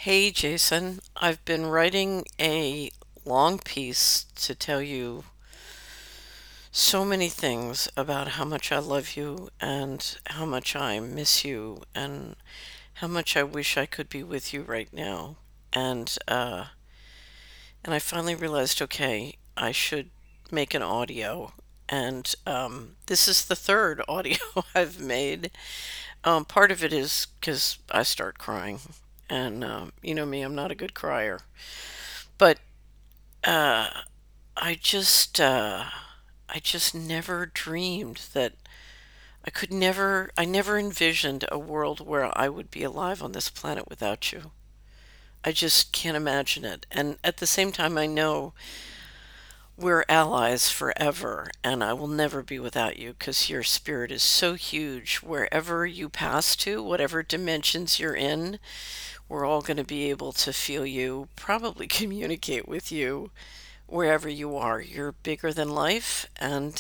Hey Jason, I've been writing a long piece to tell you so many things about how much I love you and how much I miss you and how much I wish I could be with you right now. And uh and I finally realized, okay, I should make an audio. And this is the third audio I've made. Part of it is because I start crying, and you know me, I'm not a good crier. But uh, I just uh, I just never dreamed that I never envisioned a world where I would be alive on this planet without you. I just can't imagine it. And at the same time, I know we're allies forever, and I will never be without you because your spirit is so huge. Wherever you pass to, whatever dimensions you're in, we're all going to be able to feel you, probably communicate with you wherever you are. You're bigger than life, and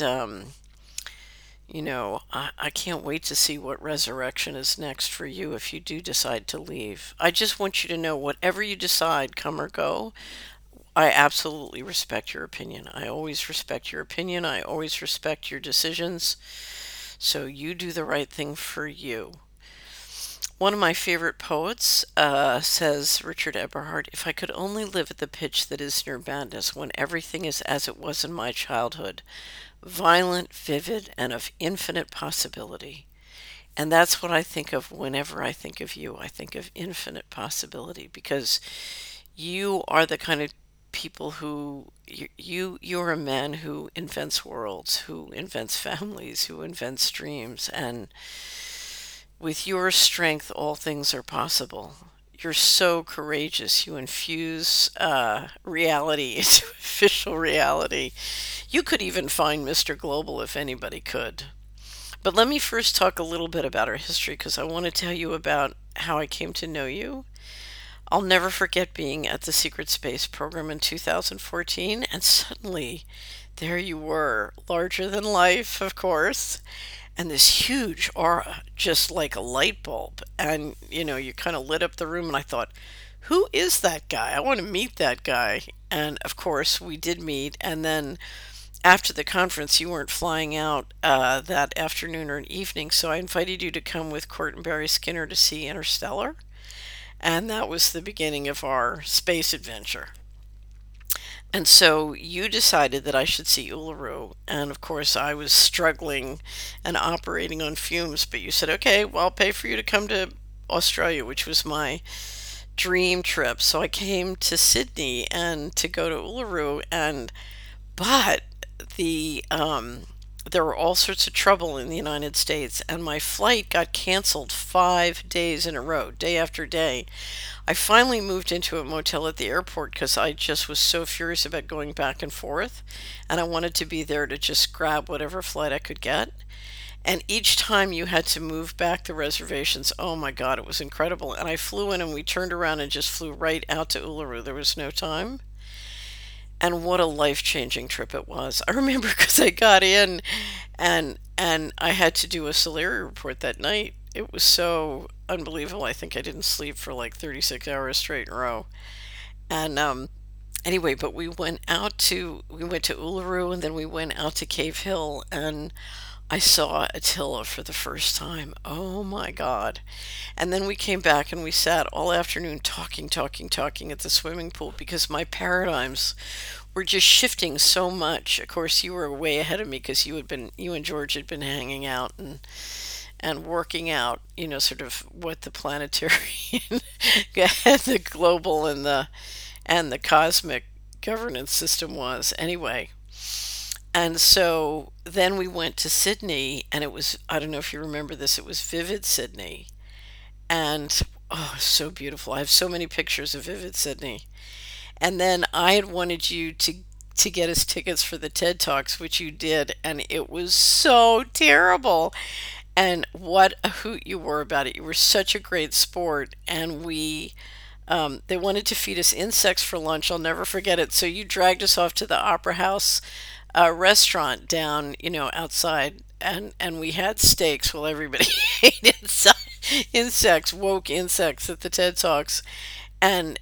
I can't wait to see what resurrection is next for you if you do decide to leave. I just want you to know whatever you decide, come or go, I absolutely respect your opinion. I always respect your opinion. I always respect your decisions. So you do the right thing for you. One of my favorite poets says, Richard Eberhard, if I could only live at the pitch that is near madness, when everything is as it was in my childhood, violent, vivid, and of infinite possibility. And that's what I think of whenever I think of you. I think of infinite possibility because you are the kind of people who you're a man who invents worlds, who invents families, who invents dreams, and with your strength, all things are possible. You're so courageous. You infuse reality into official reality. You could even find Mr. Global if anybody could. But let me first talk a little bit about our history because I want to tell you about how I came to know you. I'll never forget being at the Secret Space program in 2014, and suddenly there you were, larger than life, of course, and this huge aura, just like a light bulb. And you kind of lit up the room, and I thought, who is that guy? I want to meet that guy. And of course, we did meet. And then after the conference, you weren't flying out that afternoon or an evening, so I invited you to come with Court and Barry Skinner to see Interstellar. And that was the beginning of our space adventure. And so you decided that I should see Uluru. And of course, I was struggling and operating on fumes. But you said, okay, well, I'll pay for you to come to Australia, which was my dream trip. So I came to Sydney and to go to Uluru. But the there were all sorts of trouble in the United States, and my flight got canceled 5 days in a row, day after day. I finally moved into a motel at the airport because I just was so furious about going back and forth, and I wanted to be there to just grab whatever flight I could get. And each time you had to move back the reservations, oh my God, it was incredible. And I flew in and we turned around and just flew right out to Uluru. There was no time. And what a life-changing trip it was. I remember because I got in and I had to do a Solari report that night. It was so unbelievable. I think I didn't sleep for like 36 hours straight in a row. And anyway, but we went to Uluru and then we went out to Cave Hill and I saw Attila for the first time. Oh my God. And then we came back and we sat all afternoon talking, talking, talking at the swimming pool because my paradigms were just shifting so much. Of course, you were way ahead of me because you and George had been hanging out and working out, sort of what the planetary and the global and the cosmic governance system was. Anyway, and so then we went to Sydney, and it was, I don't know if you remember this, it was Vivid Sydney. And oh, so beautiful. I have so many pictures of Vivid Sydney. And then I had wanted you to get us tickets for the TED Talks, which you did, and it was so terrible. And what a hoot you were about it. You were such a great sport, and they wanted to feed us insects for lunch. I'll never forget it. So you dragged us off to the Opera House restaurant down, outside, and we had steaks while everybody ate insects, woke insects at the TED Talks. And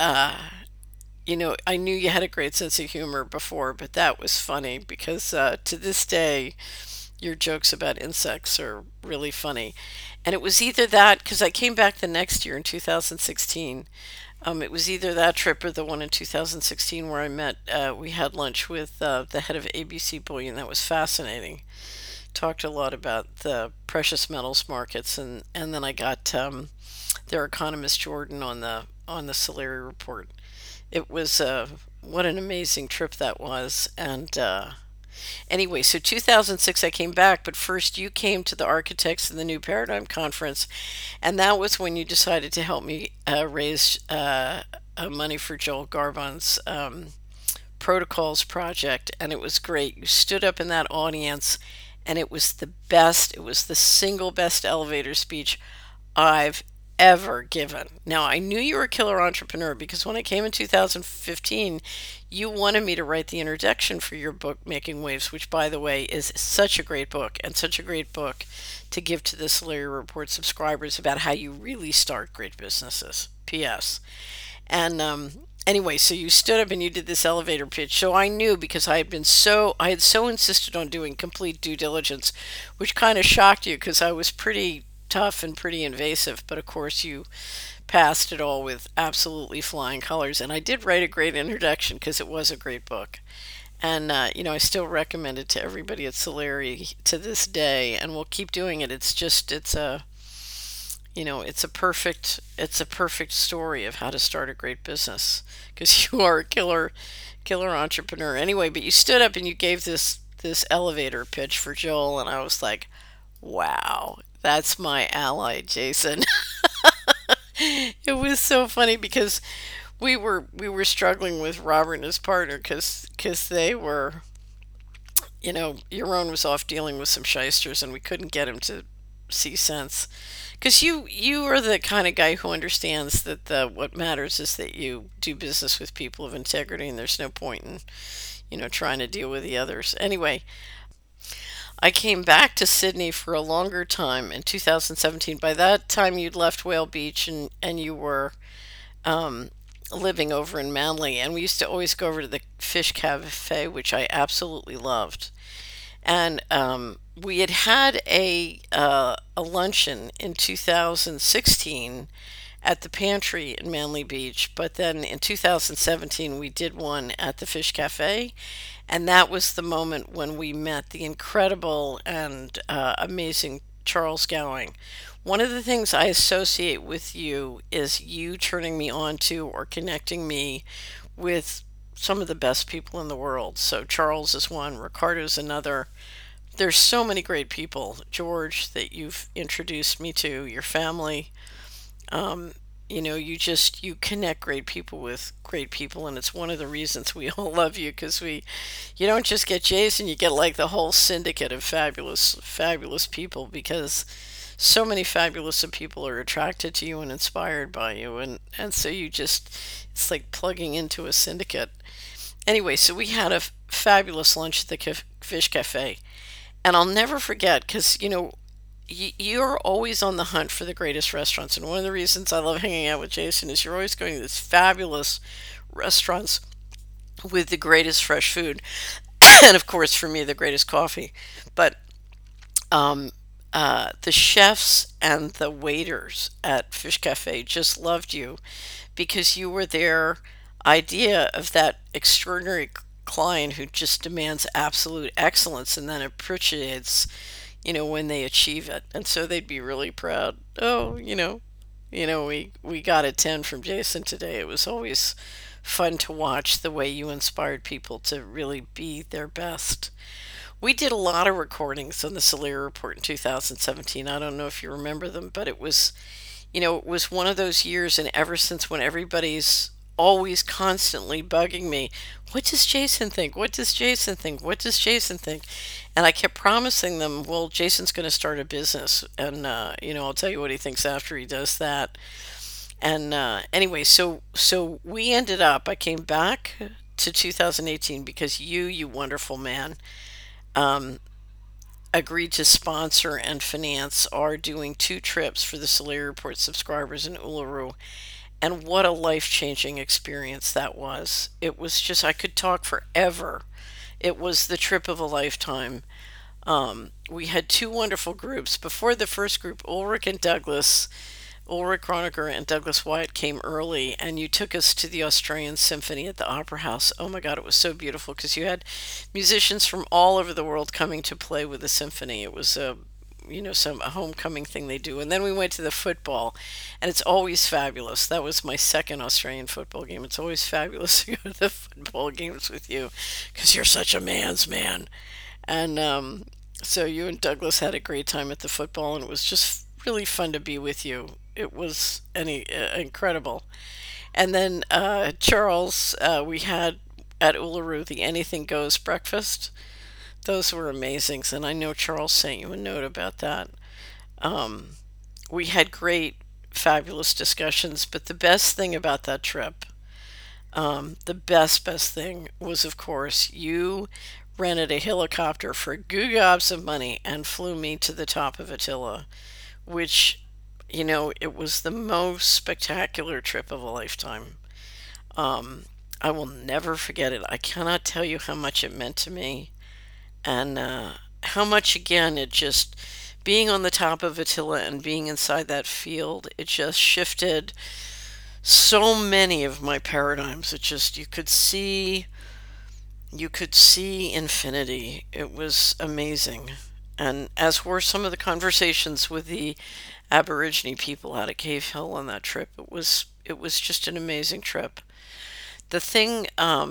I knew you had a great sense of humor before, but that was funny because to this day, your jokes about insects are really funny. And it was either that, because I came back the next year in 2016. It was either that trip or the one in 2016 where we had lunch with the head of ABC Bullion. That was fascinating. Talked a lot about the precious metals markets, and then I got their economist Jordan on the Solari report. It was what an amazing trip that was. And anyway, so 2006 I came back, but first you came to the Architects of the New Paradigm Conference, and that was when you decided to help me raise money for Joel Garbon's protocols project, and it was great. You stood up in that audience, and it was the best. It was the single best elevator speech I've ever given. Now, I knew you were a killer entrepreneur because when I came in 2015, you wanted me to write the introduction for your book, Making Waves, which, by the way, is such a great book and such a great book to give to the Solari Report subscribers about how you really start great businesses. P.S. And anyway, so you stood up and you did this elevator pitch. So I knew because I had so insisted on doing complete due diligence, which kind of shocked you because I was pretty tough and pretty invasive. But of course, you passed it all with absolutely flying colors. And I did write a great introduction because it was a great book. And I still recommend it to everybody at Solari to this day, and we'll keep doing it. It's a perfect story of how to start a great business because you are a killer entrepreneur. Anyway, but you stood up and you gave this elevator pitch for Joel, and I was like, wow, that's my ally, Jason. It was so funny because we were struggling with Robert and his partner because they were, Yaron was off dealing with some shysters, and we couldn't get him to see sense. Because you are the kind of guy who understands that what matters is that you do business with people of integrity, and there's no point in trying to deal with the others. Anyway, I came back to Sydney for a longer time in 2017. By that time, you'd left Whale Beach, and you were living over in Manly, and we used to always go over to the Fish Cafe, which I absolutely loved. And we had a luncheon in 2016 at the Pantry in Manly Beach, but then in 2017 we did one at the Fish Cafe, and that was the moment when we met the incredible and amazing Charles Gowing. One of the things I associate with you is you turning me on to or connecting me with some of the best people in the world. So Charles is one, Ricardo's another. There's so many great people, George, that you've introduced me to, your family. Um, you connect great people with great people, and it's one of the reasons we all love you because you don't just get Jason, you get like the whole syndicate of fabulous people because so many fabulous people are attracted to you and inspired by you, and so it's like plugging into a syndicate. Anyway, so we had a fabulous lunch at the Fish Cafe, and I'll never forget because you're always on the hunt for the greatest restaurants, and one of the reasons I love hanging out with Jason is you're always going to these fabulous restaurants with the greatest fresh food, and of course for me the greatest coffee. But um, the chefs and the waiters at Fish Cafe just loved you because you were their idea of that extraordinary client who just demands absolute excellence and then appreciates, when they achieve it. And so they'd be really proud. Oh, we got a 10 from Jason today. It was always fun to watch the way you inspired people to really be their best. We did a lot of recordings on the Solera Report in 2017. I don't know if you remember them, but it was one of those years, and ever since when everybody's always constantly bugging me, what does Jason think? What does Jason think? What does Jason think? And I kept promising them, well, Jason's going to start a business, and I'll tell you what he thinks after he does that. And anyway, so we ended up. I came back to 2018 because you wonderful man, um, agreed to sponsor and finance our doing two trips for the Solari Report subscribers in Uluru, And what a life-changing experience that was. It was just, I could talk forever. It was the trip of a lifetime. We had two wonderful groups. Before the first group, Ulrich Kronecker and Douglas Wyatt came early, and you took us to the Australian Symphony at the Opera House. Oh my God, it was so beautiful because you had musicians from all over the world coming to play with the symphony. It was a homecoming thing they do. And then we went to the football, and it's always fabulous. That was my second Australian football game. It's always fabulous to go to the football games with you because you're such a man's man. And so you and Douglas had a great time at the football, and it was just really fun to be with you. It was incredible. And then Charles, we had at Uluru the Anything Goes breakfast. Those were amazing, and I know Charles sent you a note about that. Um, we had great, fabulous discussions, but the best thing about that trip, the best thing was, of course, you rented a helicopter for goo gobs of money and flew me to the top of Attila, which, it was the most spectacular trip of a lifetime. Um, I will never forget it. I cannot tell you how much it meant to me, and how much, again, it just, being on the top of Attila and being inside that field, it just shifted so many of my paradigms. It just, you could see infinity. It was amazing. And as were some of the conversations with the Aborigine people out at Cave Hill on that trip. It was just an amazing trip. The thing,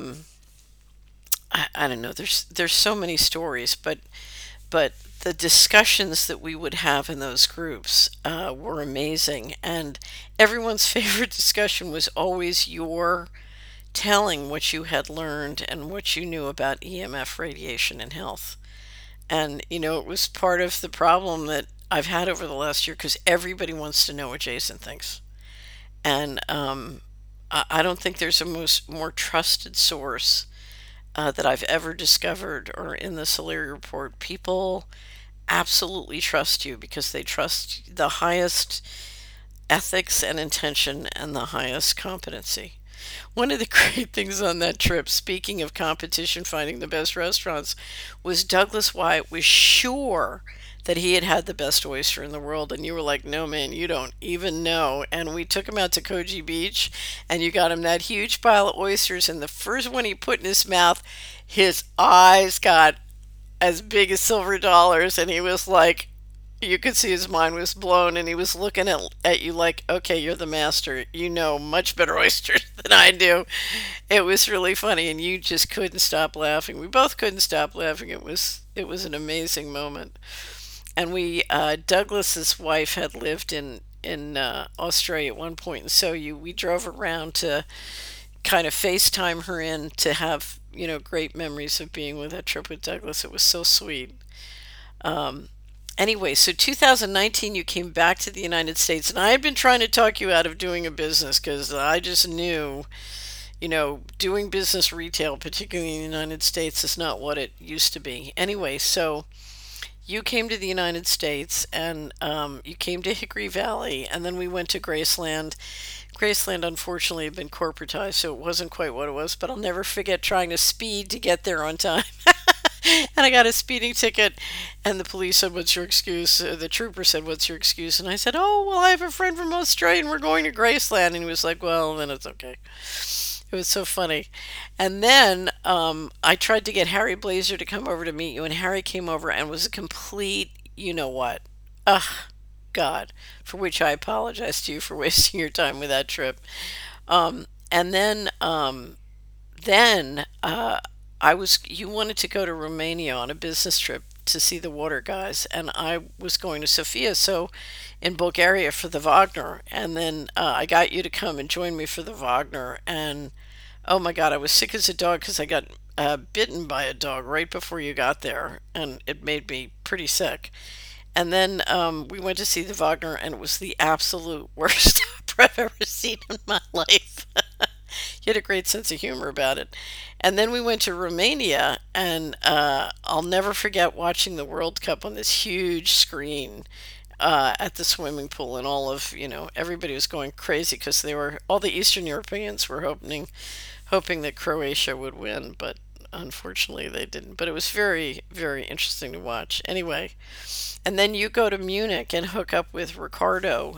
I don't know. There's so many stories, but the discussions that we would have in those groups were amazing. And everyone's favorite discussion was always your telling what you had learned and what you knew about EMF radiation and health. And, it was part of the problem that I've had over the last year because everybody wants to know what Jason thinks. And I don't think there's a more trusted source that I've ever discovered or in the Solari report. People absolutely trust you because they trust the highest ethics and intention and the highest competency. One of the great things on that trip, speaking of competition finding the best restaurants, was Douglas Wyatt was sure that he had had the best oyster in the world. And you were like, no, man, you don't even know. And we took him out to Koji Beach, and you got him that huge pile of oysters. And the first one he put in his mouth, his eyes got as big as silver dollars. And he was like, you could see his mind was blown, and he was looking at you like, okay, you're the master. You know much better oysters than I do. It was really funny, and you just couldn't stop laughing. We both couldn't stop laughing. It was an amazing moment. And Douglas's wife had lived in Australia at one point, and so we drove around to kind of FaceTime her in to have great memories of being with that trip with Douglas. It was so sweet. Um, Anyway, so 2019, you came back to the United States, and I had been trying to talk you out of doing a business because I just knew, doing business retail, particularly in the United States, is not what it used to be. Anyway, so you came to the United States, and you came to Hickory Valley, and then we went to Graceland. Graceland, unfortunately, had been corporatized, so it wasn't quite what it was, but I'll never forget trying to speed to get there on time. And I got a speeding ticket, and the police said, "What's your excuse?" The trooper said, "What's your excuse?" And I said, "Oh, well, I have a friend from Australia, and we're going to Graceland." And he was like, "Well, then it's okay." It was so funny. And then I tried to get Harry Blazer to come over to meet you, and Harry came over and was a complete, you know what? Ugh, God, for which I apologize to you for wasting your time with that trip. And then you wanted to go to Romania on a business trip to see the water guys, and I was going to Sofia, so in Bulgaria for the Wagner, and then I got you to come and join me for the Wagner, and oh my God, I was sick as a dog because I got bitten by a dog right before you got there, and it made me pretty sick. And then we went to see the Wagner, and it was the absolute worst opera I've ever seen in my life. You had a great sense of humor about it. And then we went to Romania, and I'll never forget watching the World Cup on this huge screen. at the swimming pool, and everybody was going crazy because all the Eastern Europeans were hoping that Croatia would win, but unfortunately they didn't. But it was very, very interesting to watch. Anyway, and then you go to Munich and hook up with Ricardo,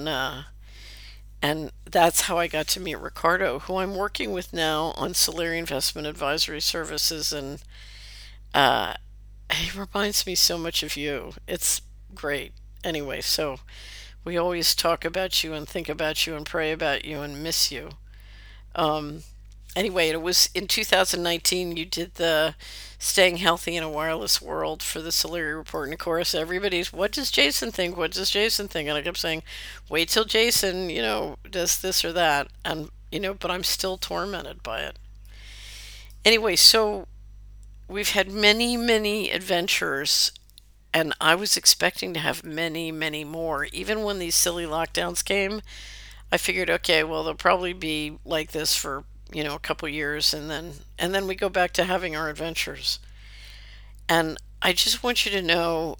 and that's how I got to meet Ricardo, who I'm working with now on Solari Investment Advisory Services, and uh, he reminds me so much of you. It's great. Anyway, so we always talk about you and think about you and pray about you and miss you. Um, Anyway, it was in 2019 you did the Staying Healthy in a Wireless World for the Solari Report. And of course, everybody's, what does Jason think? What does Jason think? And I kept saying, wait till Jason, does this or that. And, but I'm still tormented by it. Anyway, so we've had many, many adventures, and I was expecting to have many, many more. Even when these silly lockdowns came, I figured, okay, well, they'll probably be like this for, a couple years, and then we go back to having our adventures. And I just want you to know,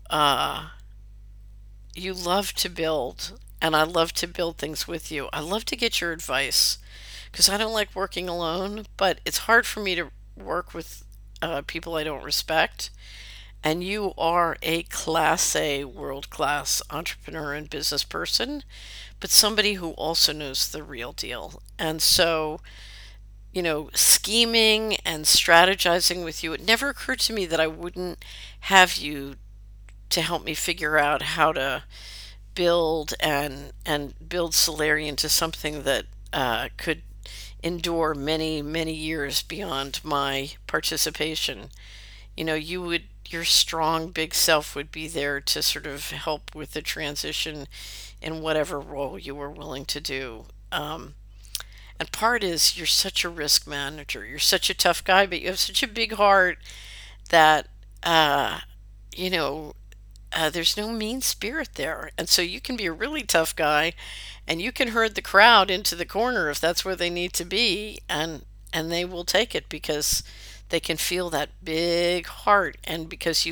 you love to build, and I love to build things with you. I love to get your advice because I don't like working alone, but it's hard for me to work with people I don't respect. And you are a class A, world class entrepreneur and business person, but somebody who also knows the real deal. And so, scheming and strategizing with you, it never occurred to me that I wouldn't have you to help me figure out how to build and build Solari into something that could endure many, many years beyond my participation. Your strong, big self would be there to sort of help with the transition in whatever role you were willing to do. And part is you're such a risk manager. You're such a tough guy, but you have such a big heart that, uh, you know, there's no mean spirit there. And so you can be a really tough guy and you can herd the crowd into the corner if that's where they need to be. And they will take it because they can feel that big heart. And because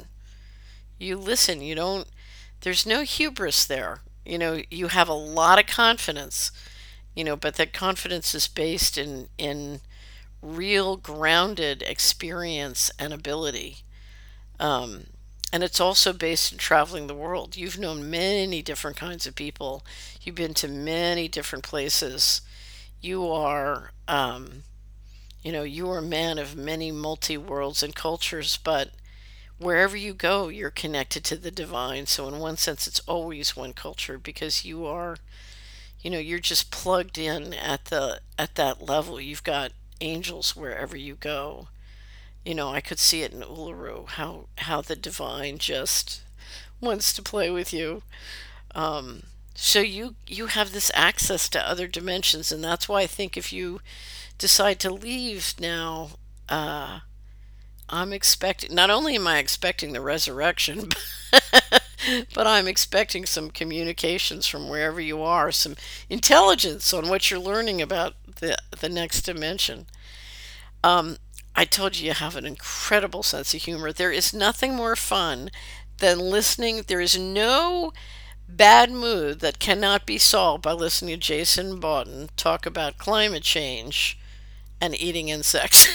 you don't, there's no hubris there. You have a lot of confidence, but that confidence is based in real grounded experience and ability. Um, and it's also based in traveling the world. You've known many different kinds of people. You've been to many different places. You are, you are a man of many multi worlds and cultures. But wherever you go, you're connected to the divine. So in one sense, it's always one culture because you're just plugged in at that level. You've got angels wherever you go. I could see it in Uluru, how the divine just wants to play with you. So you have this access to other dimensions, and that's why I think if you decide to leave now, uh, I'm expecting, not only am I expecting the resurrection, but I'm expecting some communications from wherever you are, some intelligence on what you're learning about the next dimension. Um, I told you have an incredible sense of humor. There is nothing more fun than listening. There is no bad mood that cannot be solved by listening to Jason Bawden talk about climate change and eating insects.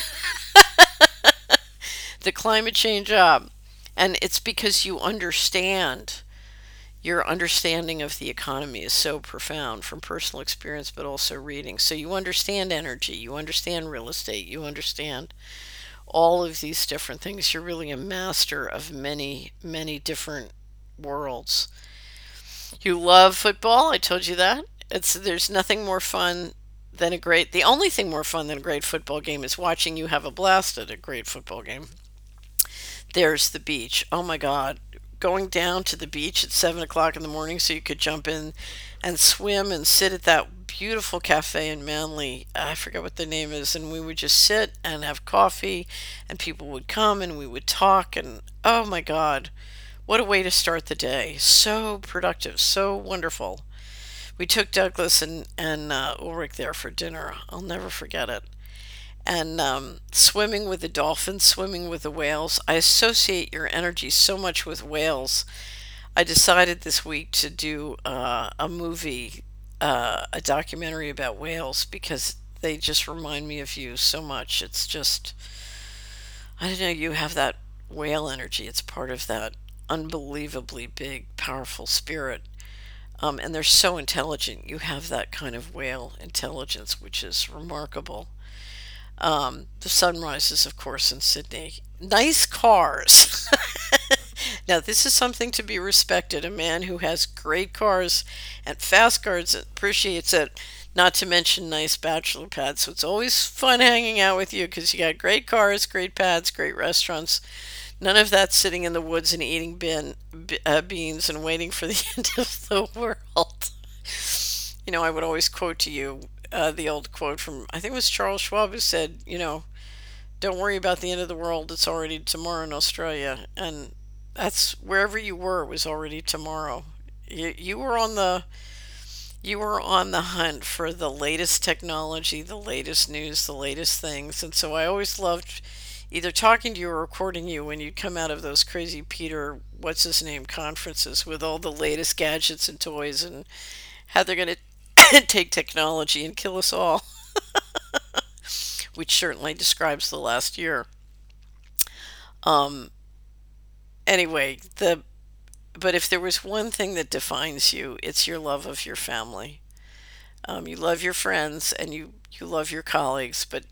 The climate change job. And it's because your understanding of the economy is so profound from personal experience, but also reading. So you understand energy, you understand real estate, you understand all of these different things. You're really a master of many, many different worlds. You love football. I told you that. There's nothing more fun than the only thing more fun than a great football game is watching you have a blast at a great football game. There's the beach. Oh my God. Going down to the beach at 7 o'clock in the morning so you could jump in and swim and sit at that beautiful cafe in Manly. I forget what the name is. And we would just sit and have coffee, and people would come and we would talk. And oh my God, what a way to start the day. So productive, so wonderful. We took Douglas and Ulrich there for dinner. I'll never forget it. And swimming with the dolphins, swimming with the whales. I associate your energy so much with whales. I decided this week to do a movie, a documentary about whales because they just remind me of you so much. It's just, I don't know, you have that whale energy. It's part of that unbelievably big, powerful spirit. And they're so intelligent. You have that kind of whale intelligence, which is remarkable. The sun rises, of course, in Sydney. Nice cars. Now, this is something to be respected. A man who has great cars and fast cars appreciates it, not to mention nice bachelor pads. So it's always fun hanging out with you because you got great cars, great pads, great restaurants. None of that sitting in the woods and eating beans and waiting for the end of the world. I would always quote to you the old quote from, I think it was Charles Schwab, who said, don't worry about the end of the world. It's already tomorrow in Australia. And that's wherever you were was already tomorrow. You were on the hunt for the latest technology, the latest news, the latest things. And so I always loved either talking to you or recording you when you'd come out of those crazy Peter, what's his name, conferences with all the latest gadgets and toys and how they're going to take technology and kill us all, which certainly describes the last year. Um, anyway, but if there was one thing that defines you, it's your love of your family. You love your friends and you love your colleagues, but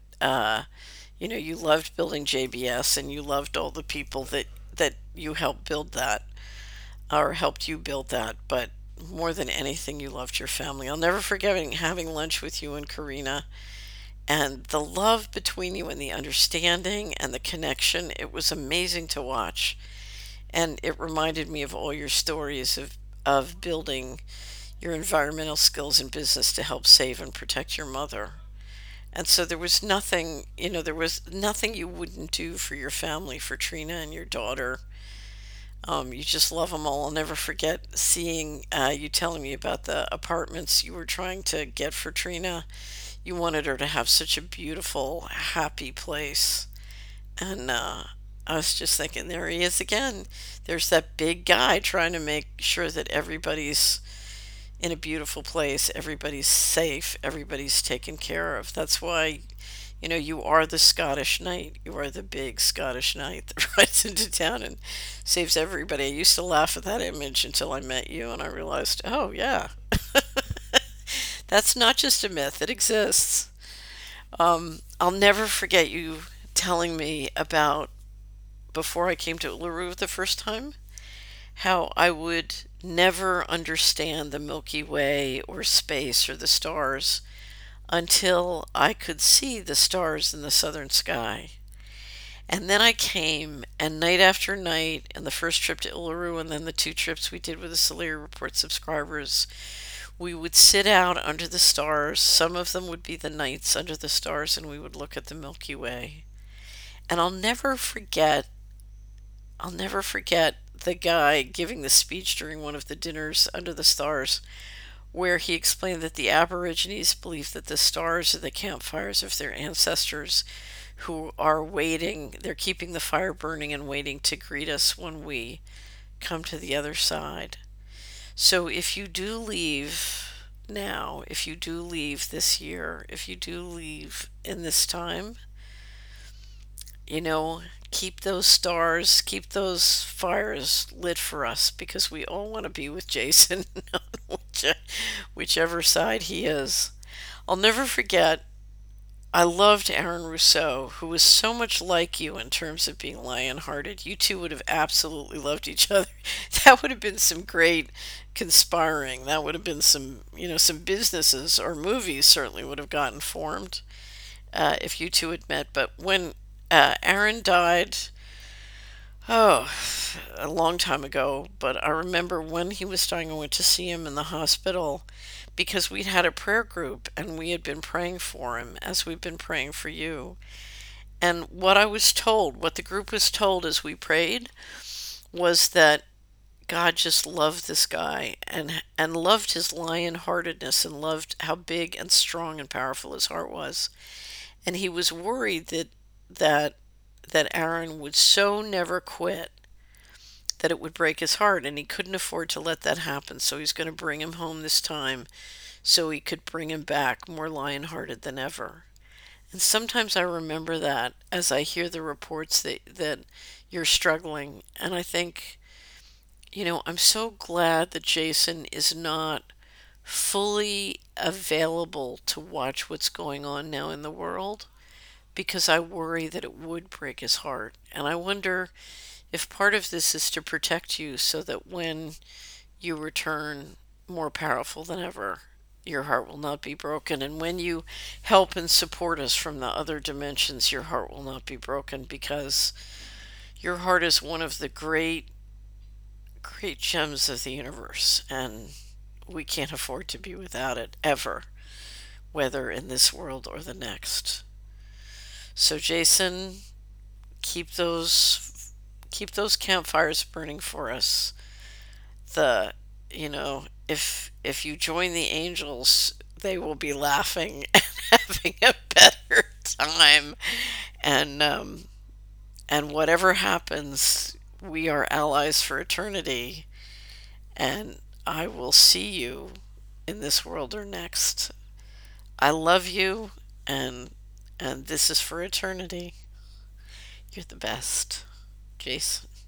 you loved building JBS and you loved all the people that you helped build that or helped you build that. But more than anything, you loved your family. I'll never forget having lunch with you and Karina and the love between you and the understanding and the connection. It was amazing to watch. And it reminded me of all your stories of building your environmental skills in business to help save and protect your mother. And so there was nothing you wouldn't do for your family, for Trina and your daughter. You just love them all. I'll never forget seeing you telling me about the apartments you were trying to get for Trina. You wanted her to have such a beautiful, happy place. And I was just thinking, there he is again. There's that big guy trying to make sure that everybody's in a beautiful place, everybody's safe, everybody's taken care of. That's why, you are the Scottish knight. You are the big Scottish knight that rides into town and saves everybody. I used to laugh at that image until I met you and I realized, oh, yeah, that's not just a myth, it exists. I'll never forget you telling me about before I came to Uluru the first time how I would never understand the Milky Way or space or the stars until I could see the stars in the southern sky. And then I came, and night after night, and the first trip to Uluru, and then the two trips we did with the Salary Report subscribers, we would sit out under the stars. Some of them would be the nights under the stars, and we would look at the Milky Way. And I'll never forget the guy giving the speech during one of the dinners under the stars, where he explained that the Aborigines believe that the stars are the campfires of their ancestors who are waiting, they're keeping the fire burning and waiting to greet us when we come to the other side. So if you do leave now, if you do leave this year, if you do leave in this time, you know, keep those stars, keep those fires lit for us because we all want to be with Jason, whichever side he is. I'll never forget, I loved Aaron Rousseau, who was so much like you in terms of being lion-hearted. You two would have absolutely loved each other. That would have been some great conspiring. That would have been some businesses or movies certainly would have gotten formed if you two had met. But when Aaron died, oh, a long time ago, but I remember when he was dying, I went to see him in the hospital because we'd had a prayer group and we had been praying for him as we've been praying for you. And what the group was told as we prayed was that God just loved this guy and loved his lion-heartedness and loved how big and strong and powerful his heart was. And he was worried that that Aaron would so never quit that it would break his heart, and he couldn't afford to let that happen. So he's going to bring him home this time so he could bring him back more lion-hearted than ever. And sometimes I remember that as I hear the reports that you're struggling, and I think, I'm so glad that Jason is not fully available to watch what's going on now in the world, because I worry that it would break his heart. And I wonder if part of this is to protect you so that when you return more powerful than ever, your heart will not be broken. And when you help and support us from the other dimensions, your heart will not be broken, because your heart is one of the great, great gems of the universe. And we can't afford to be without it ever, whether in this world or the next. So, Jason, keep those campfires burning for us. The if you join the angels, they will be laughing and having a better time. And whatever happens, we are allies for eternity, and I will see you in this world or next. I love you, and this is for eternity. You're the best, Jason.